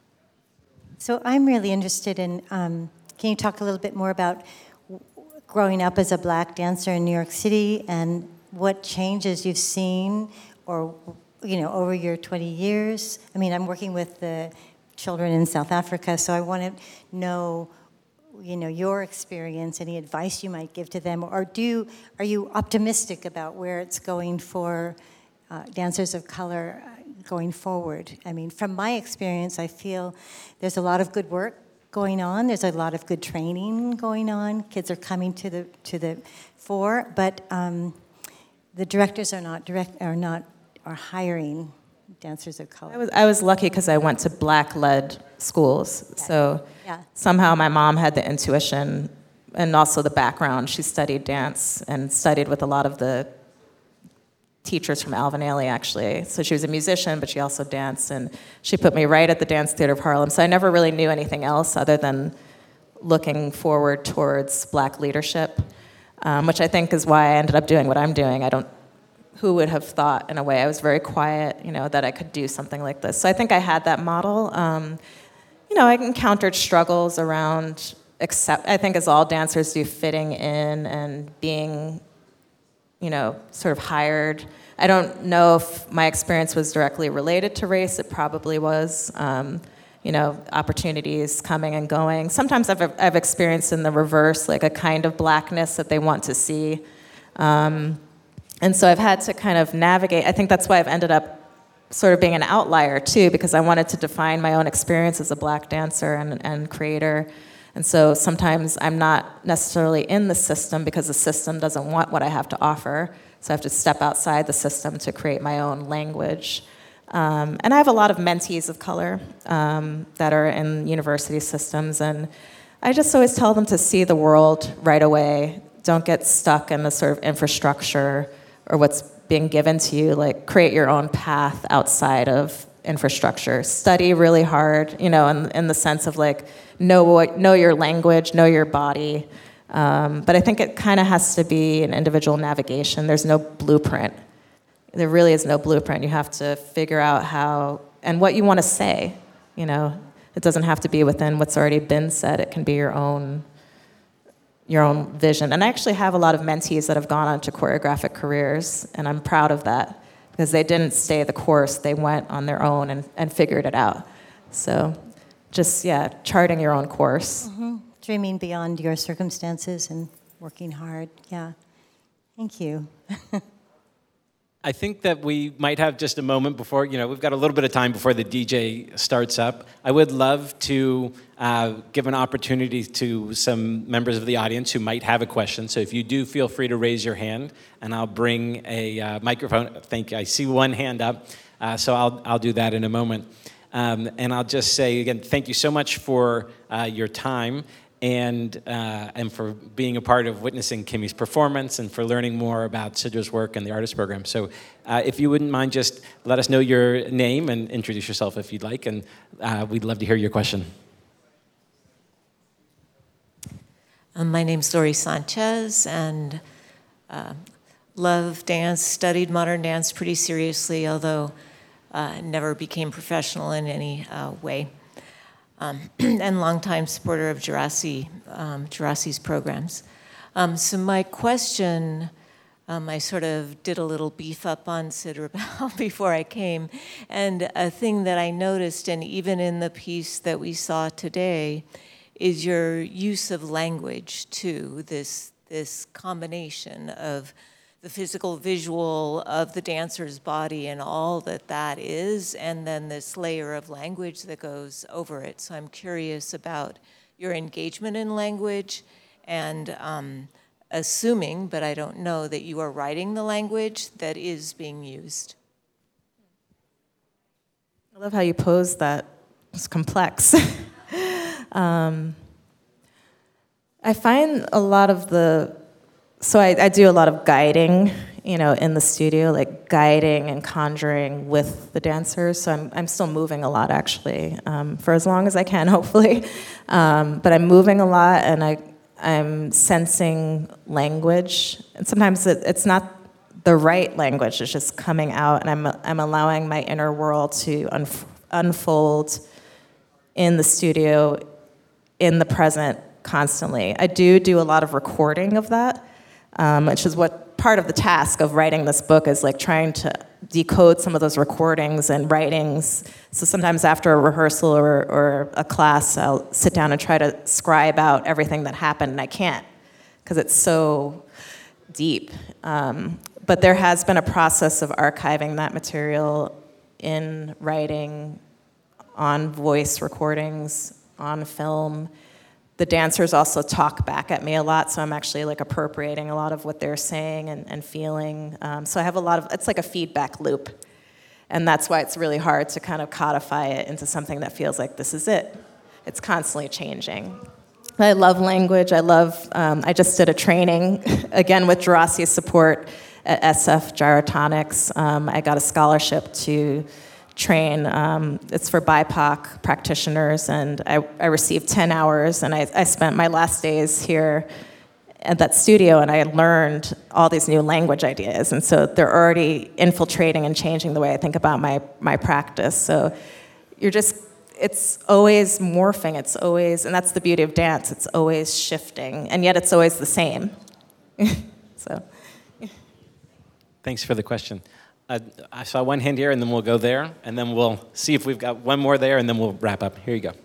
So I'm really interested in, um, can you talk a little bit more about growing up as a Black dancer in New York City and what changes you've seen or, you know, over your twenty years? I mean, I'm working with the children in South Africa, so I want to know, you know, your experience, any advice you might give to them, or do are you optimistic about where it's going for uh, dancers of color going forward? I mean, from my experience, I feel there's a lot of good work going on. There's a lot of good training going on. Kids are coming to the to the fore, but um, the directors are not direct are not are hiring dancers of color.
I was I was lucky because I went to Black-led schools, yeah. so yeah. somehow my mom had the intuition and also the background. She studied dance and studied with a lot of the teachers from Alvin Ailey, actually. So she was a musician, but she also danced, and she put me right at the Dance Theater of Harlem. So I never really knew anything else other than looking forward towards Black leadership, um, which I think is why I ended up doing what I'm doing. I don't Who would have thought, in a way? I was very quiet, you know, that I could do something like this. So I think I had that model. Um, you know, I encountered struggles around, accept, I think as all dancers do, fitting in and being, you know, sort of hired. I don't know if my experience was directly related to race. It probably was. Um, you know, opportunities coming and going. Sometimes I've, I've experienced in the reverse, like a kind of Blackness that they want to see. Um, And so I've had to kind of navigate. I think that's why I've ended up sort of being an outlier, too, because I wanted to define my own experience as a Black dancer and, and creator. And so sometimes I'm not necessarily in the system because the system doesn't want what I have to offer. So I have to step outside the system to create my own language. Um, and I have a lot of mentees of color um, that are in university systems. And I just always tell them to see the world right away. Don't get stuck in the sort of infrastructure or what's being given to you. Like, create your own path outside of infrastructure. Study really hard, you know, in, in the sense of like, know what, know your language, know your body. Um, but I think it kind of has to be an individual navigation. There's no blueprint. There really is no blueprint. You have to figure out how, and what you want to say, you know. It doesn't have to be within what's already been said. It can be your own your own vision. And I actually have a lot of mentees that have gone on to choreographic careers, and I'm proud of that because they didn't stay the course. They went on their own and, and figured it out. So just, yeah, charting your own course.
Mm-hmm. Dreaming beyond your circumstances and working hard. Yeah. Thank you.
I think that we might have just a moment before, you know, we've got a little bit of time before the D J starts up. I would love to uh, give an opportunity to some members of the audience who might have a question. So if you do, feel free to raise your hand, and I'll bring a uh, microphone. Thank you. I see one hand up, uh, so I'll I'll do that in a moment. Um, and I'll just say again, thank you so much for uh, your time and uh, and for being a part of witnessing Kimmy's performance and for learning more about Sidra's work and the artist program. So uh, if you wouldn't mind, just let us know your name and introduce yourself if you'd like, and uh, we'd love to hear your question.
Um, my name's Lori Sanchez, and uh, love dance, studied modern dance pretty seriously, although uh, never became professional in any uh, way. Um, and longtime supporter of Gerasi, um, Gerasi's programs. Um, so my question, um, I sort of did a little beef up on Sidra before I came, and a thing that I noticed, and even in the piece that we saw today, is your use of language too, this, this combination of the physical visual of the dancer's body and all that that is, and then this layer of language that goes over it. So I'm curious about your engagement in language, and um, assuming, but I don't know, that you are writing the language that is being used.
I love how you pose that. It's complex. um, I find a lot of the So I, I do a lot of guiding, you know, in the studio, like guiding and conjuring with the dancers. So I'm I'm still moving a lot, actually, um, for as long as I can, hopefully. Um, but I'm moving a lot, and I I'm sensing language. And sometimes it, it's not the right language; it's just coming out, and I'm I'm allowing my inner world to unf- unfold in the studio, in the present, constantly. I do do a lot of recording of that. Um, which is what part of the task of writing this book is, like trying to decode some of those recordings and writings. So sometimes after a rehearsal or, or a class, I'll sit down and try to scribe out everything that happened, and I can't because it's so deep. Um, but there has been a process of archiving that material in writing, on voice recordings, on film. The dancers also talk back at me a lot, so I'm actually like appropriating a lot of what they're saying and, and feeling. Um, so I have a lot of, it's like a feedback loop. And that's why it's really hard to kind of codify it into something that feels like this is it. It's constantly changing. I love language. I love, um, I just did a training, again with Gerasi's support at S F Gyrotonics. Um, I got a scholarship to train. Um, it's for B I P O C practitioners, and I, I received ten hours, and I, I spent my last days here at that studio, and I learned all these new language ideas, and so they're already infiltrating and changing the way I think about my, my practice. So you're just, it's always morphing, it's always, and that's the beauty of dance, it's always shifting, and yet it's always the same. So.
Thanks for the question. Uh, I saw one hand here, and then we'll go there, and then we'll see if we've got one more there, and then we'll wrap up. Here you go.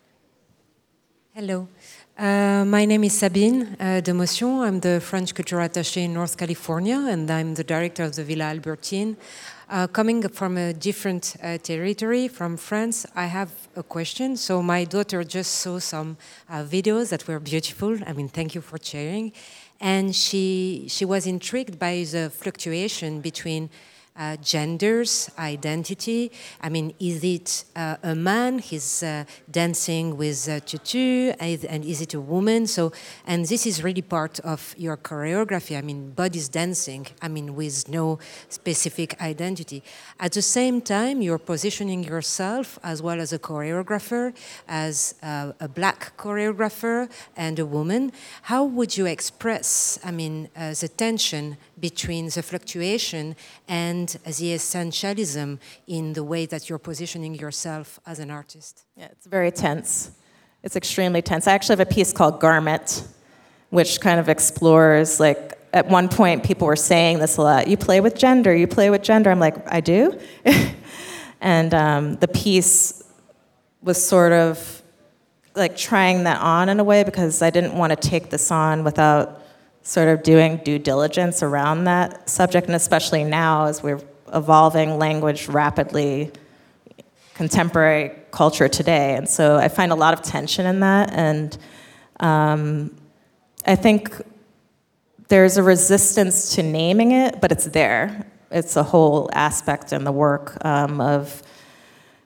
Hello. Uh, my name is Sabine uh, Demotion. I'm the French cultural attaché in North California, and I'm the director of the Villa Albertine. Uh, coming from a different uh, territory, from France, I have a question. So my daughter just saw some uh, videos that were beautiful. I mean, thank you for sharing. And she, she was intrigued by the fluctuation between Uh, genders, identity. I mean, is it uh, a man? He's uh, dancing with a tutu, and is it a woman? So, and this is really part of your choreography. I mean, bodies dancing. I mean, with no specific identity. At the same time, you're positioning yourself as well as a choreographer, as uh, a black choreographer and a woman. How would you express, I mean, uh, the tension between the fluctuation and the essentialism in the way that you're positioning yourself as an artist?
Yeah, it's very tense. It's extremely tense. I actually have a piece called Garment, which kind of explores, like, at one point people were saying this a lot, you play with gender, you play with gender. I'm like, I do? And um, the piece was sort of like trying that on in a way, because I didn't want to take this on without sort of doing due diligence around that subject, and especially now as we're evolving language rapidly, contemporary culture today. And so I find a lot of tension in that, and um, I think there's a resistance to naming it, but it's there. It's a whole aspect in the work um, of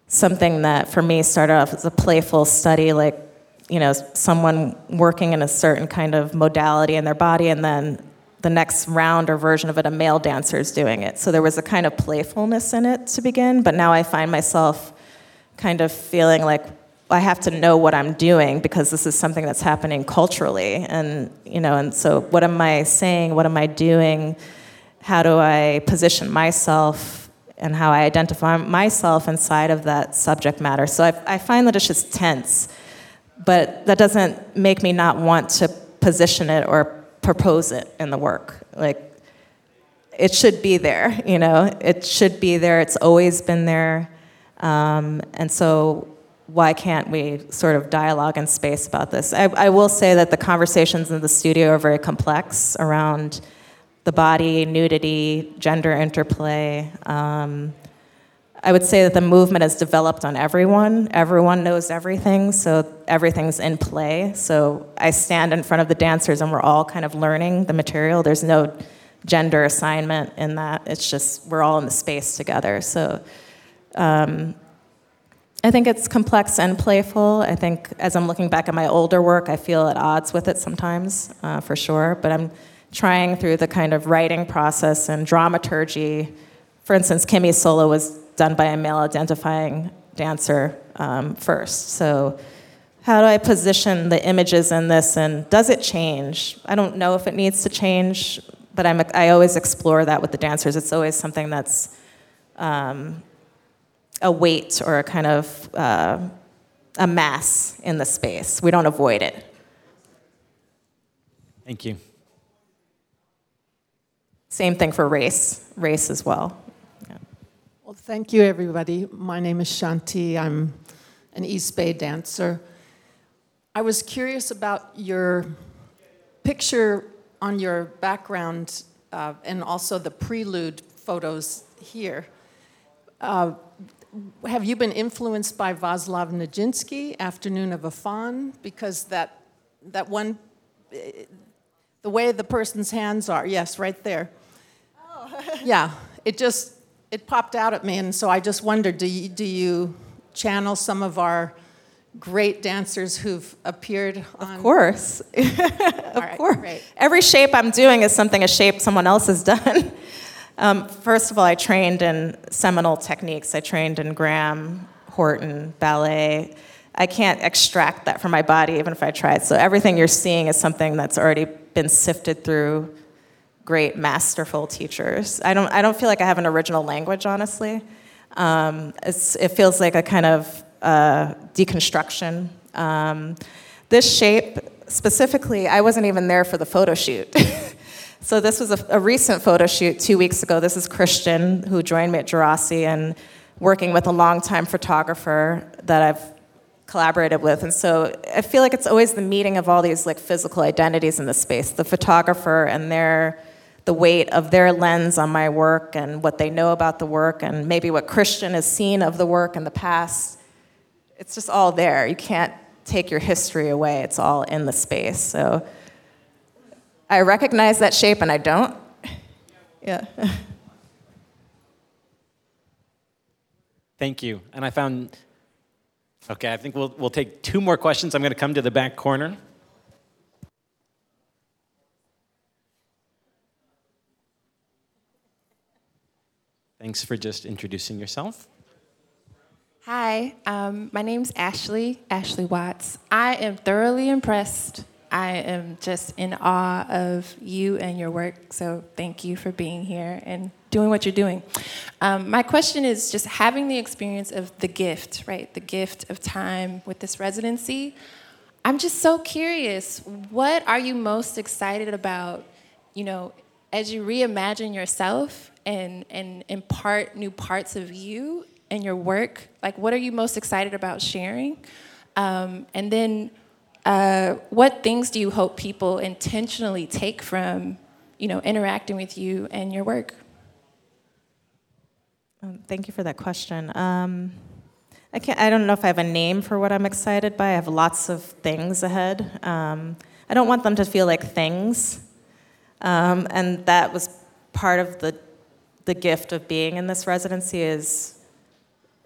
something that for me started off as a playful study, like, you know, someone working in a certain kind of modality in their body, and then the next round or version of it, a male dancer is doing it. So there was a kind of playfulness in it to begin, but now I find myself kind of feeling like I have to know what I'm doing because this is something that's happening culturally. And, you know, and so what am I saying? What am I doing? How do I position myself and how I identify myself inside of that subject matter? So I, I find that it's just tense, but that doesn't make me not want to position it or propose it in the work. Like, it should be there, you know? It should be there. It's always been there. Um, and so why can't we sort of dialogue in space about this? I, I will say that the conversations in the studio are very complex around the body, nudity, gender interplay. Um, I would say that the movement has developed on everyone. Everyone knows everything, so everything's in play. So I stand in front of the dancers and we're all kind of learning the material. There's no gender assignment in that. It's just we're all in the space together. So um, I think it's complex and playful. I think as I'm looking back at my older work, I feel at odds with it sometimes, uh, for sure. But I'm trying through the kind of writing process and dramaturgy. For instance, Kimmy's solo was done by a male-identifying dancer um, first. So how do I position the images in this, and does it change? I don't know if it needs to change, but I'm, I always explore that with the dancers. It's always something that's um, a weight or a kind of uh, a mass in the space. We don't avoid it.
Thank you.
Same thing for race, race as well.
Well, thank you, everybody. My name is Shanti. I'm an East Bay dancer. I was curious about your picture on your background uh, and also the prelude photos here. Uh, have you been influenced by Václav Nijinsky, Afternoon of a Faun? Because that, that one, the way the person's hands are, yes, right there. Oh. Yeah, it just, it popped out at me, and so I just wondered, do you, do you channel some of our great dancers who've appeared on...
Of course. Of
right,
course.
Great.
Every shape I'm doing is something a shape someone else has done. um, first of all, I trained in seminal techniques. I trained in Graham, Horton, ballet. I can't extract that from my body, even if I tried. So everything you're seeing is something that's already been sifted through great, masterful teachers. I don't, I don't feel like I have an original language, honestly. Um, it's, it feels like a kind of uh, deconstruction. Um, this shape, specifically, I wasn't even there for the photo shoot. So this was a, a recent photo shoot two weeks ago. This is Christian, who joined me at Djerassi, and working with a longtime photographer that I've collaborated with. And so I feel like it's always the meeting of all these like physical identities in the space, the photographer and their the weight of their lens on my work and what they know about the work and maybe what Christian has seen of the work in the past. It's just all there. You can't take your history away. It's all in the space. So I recognize that shape and I don't. Yeah.
Thank you. And I found, okay, I think we'll, we'll take two more questions. I'm going to come to the back corner. Thanks for just introducing yourself.
Hi, um, my name's Ashley, Ashley Watts. I am thoroughly impressed. I am just in awe of you and your work, so thank you for being here and doing what you're doing. Um, my question is just having the experience of the gift, right? The gift of time with this residency. I'm just so curious, what are you most excited about, you know, as you reimagine yourself and, and impart new parts of you and your work? Like, what are you most excited about sharing? Um, and then uh, what things do you hope people intentionally take from, you know, interacting with you and your work?
Um, thank you for that question. Um, I can't. I don't know if I have a name for what I'm excited by. I have lots of things ahead. Um, I don't want them to feel like things. Um, and that was part of the the gift of being in this residency is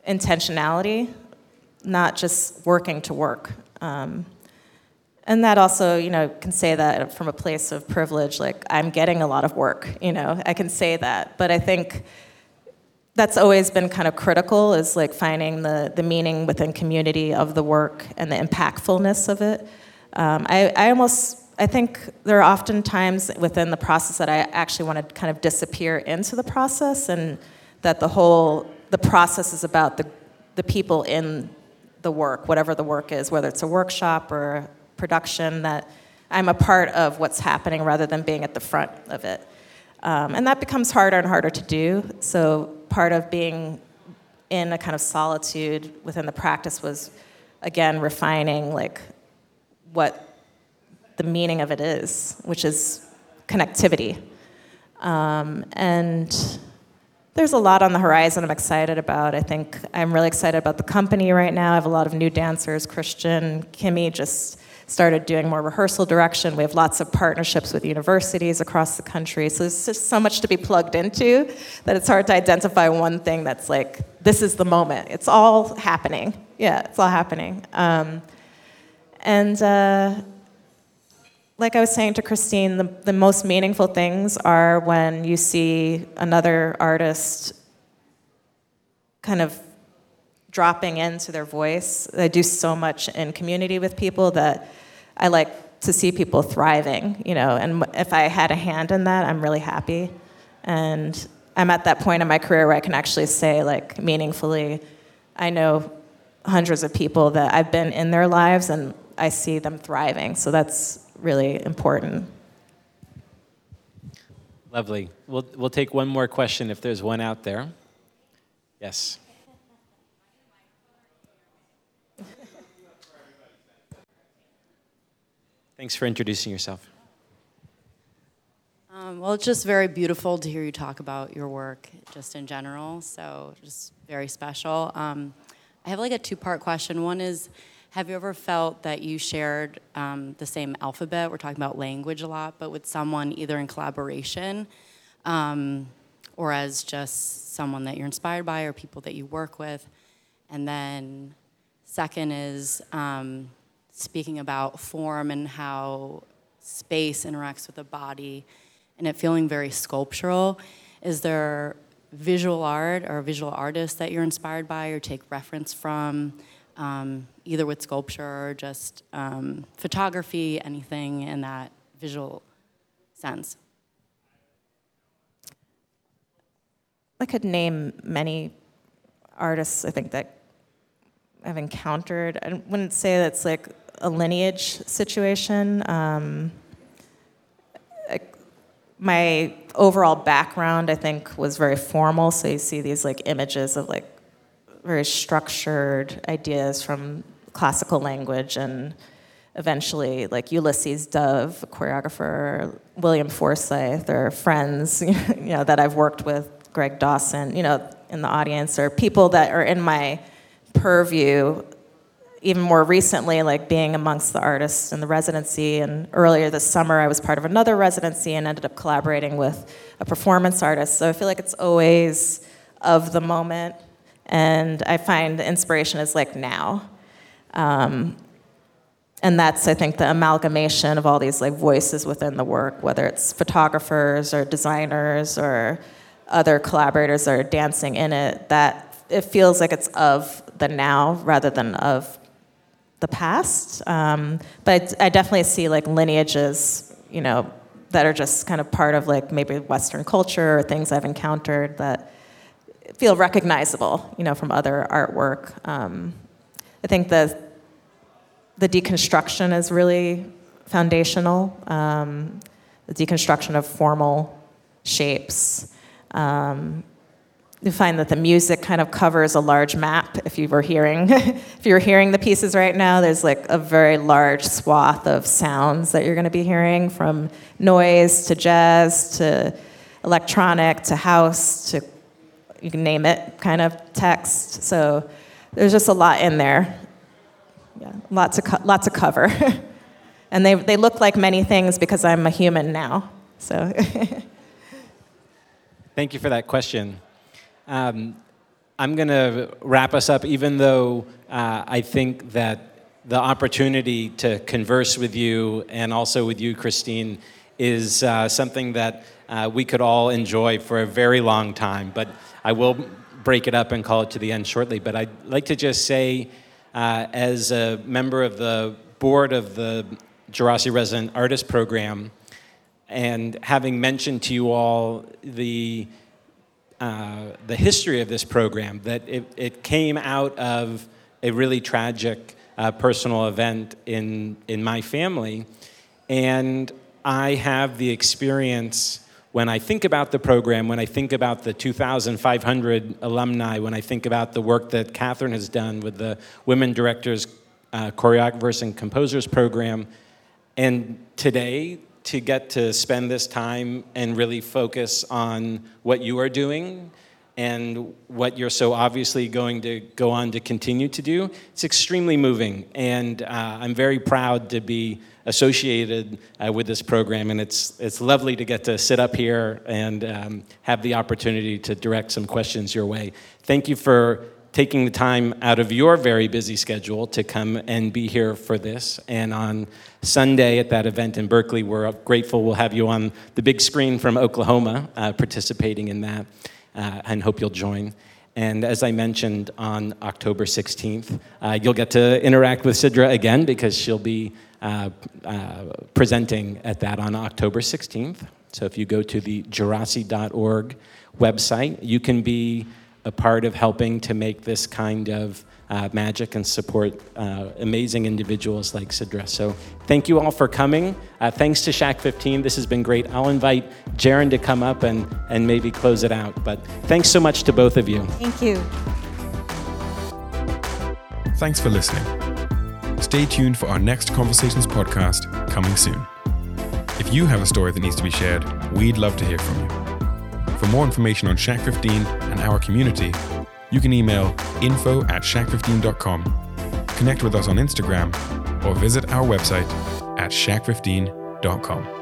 intentionality, not just working to work. Um, and that also, you know, can say that from a place of privilege, like I'm getting a lot of work, you know, I can say that. But I think that's always been kind of critical, is like finding the, the meaning within community of the work and the impactfulness of it. Um, I, I almost, I think there are often times within the process that I actually want to kind of disappear into the process, and that the whole, the process is about the, the people in the work, whatever the work is, whether it's a workshop or a production, that I'm a part of what's happening rather than being at the front of it. Um, and that becomes harder and harder to do. So part of being in a kind of solitude within the practice was, again, refining like what the meaning of it is, which is connectivity. Um, and there's a lot on the horizon I'm excited about. I think I'm really excited about the company right now. I have a lot of new dancers. Christian, Kimmy just started doing more rehearsal direction. We have lots of partnerships with universities across the country. So there's just so much to be plugged into that it's hard to identify one thing that's like, this is the moment. It's all happening. Yeah, it's all happening. Um, and uh, like I was saying to Christine, the, the most meaningful things are when you see another artist kind of dropping into their voice. I do so much in community with people that I like to see people thriving, you know, and if I had a hand in that, I'm really happy. And I'm at that point in my career where I can actually say, like, meaningfully, I know hundreds of people that I've been in their lives and I see them thriving. So that's really important.
Lovely. We'll, we'll take one more question if there's one out there. Yes. Thanks for introducing yourself.
Um, well, it's just very beautiful to hear you talk about your work just in general, so just very special. Um, I have like a two-part question. One is, have you ever felt that you shared um, the same alphabet? We're talking about language a lot, but with someone either in collaboration um, or as just someone that you're inspired by or people that you work with? And then second is, um, speaking about form and how space interacts with the body and it feeling very sculptural. Is there visual art or visual artists that you're inspired by or take reference from, um, either with sculpture or just um, photography, anything in that visual sense?
I could name many artists, I think, that I've encountered. I wouldn't say that's like a lineage situation. Um, I, my overall background, I think, was very formal. So you see these like images of like very structured ideas from classical language, and eventually like Ulysses Dove, a choreographer, William Forsythe, or friends, you know, that I've worked with, Greg Dawson, you know, in the audience, or people that are in my purview. Even more recently, like being amongst the artists in the residency, and earlier this summer I was part of another residency and ended up collaborating with a performance artist. So I feel like it's always of the moment, and I find the inspiration is like now. Um, and that's, I think, the amalgamation of all these like voices within the work, whether it's photographers or designers or other collaborators that are dancing in it, that it feels like it's of the now rather than of the past. Um, but I definitely see like lineages, you know, that are just kind of part of like maybe Western culture or things I've encountered that feel recognizable, you know, from other artwork. Um, I think the the deconstruction is really foundational. Um, the deconstruction of formal shapes. Um, You find that the music kind of covers a large map. If you were hearing, if you were hearing the pieces right now, there's like a very large swath of sounds that you're going to be hearing, from noise to jazz to electronic to house to, you can name it, kind of text. So there's just a lot in there. Yeah, lots to co- lots to cover, and they they look like many things because I'm a human now. So.
Thank you for that question. Um, I'm going to wrap us up, even though uh, I think that the opportunity to converse with you and also with you, Christine, is uh, something that uh, we could all enjoy for a very long time. But I will break it up and call it to the end shortly. But I'd like to just say, uh, as a member of the board of the Djerassi Resident Artist Program, and having mentioned to you all the uh, the history of this program, that it, it came out of a really tragic uh, personal event in in my family, and I have the experience when I think about the program, when I think about the two thousand five hundred alumni, when I think about the work that Catherine has done with the Women Directors, uh, Choreographers, and Composers program, and today, to get to spend this time and really focus on what you are doing and what you're so obviously going to go on to continue to do, it's extremely moving. And uh, I'm very proud to be associated uh, with this program, and it's it's lovely to get to sit up here and um, have the opportunity to direct some questions your way. Thank you for taking the time out of your very busy schedule to come and be here for this. And on Sunday at that event in Berkeley, we're grateful we'll have you on the big screen from Oklahoma uh, participating in that, uh, and hope you'll join. And as I mentioned, on October sixteenth, uh, you'll get to interact with Sidra again because she'll be uh, uh, presenting at that on October sixteenth. So if you go to the djerassi dot org website, you can be a part of helping to make this kind of uh, magic and support uh, amazing individuals like Sidra. So thank you all for coming. Uh, thanks to Shack fifteen. This has been great. I'll invite Jaren to come up and, and maybe close it out. But thanks so much to both of you.
Thank you.
Thanks for listening. Stay tuned for our next Conversations podcast coming soon. If you have a story that needs to be shared, we'd love to hear from you. For more information on Shack fifteen and our community, you can email info at shack fifteen dot com, connect with us on Instagram, or visit our website at shack fifteen dot com.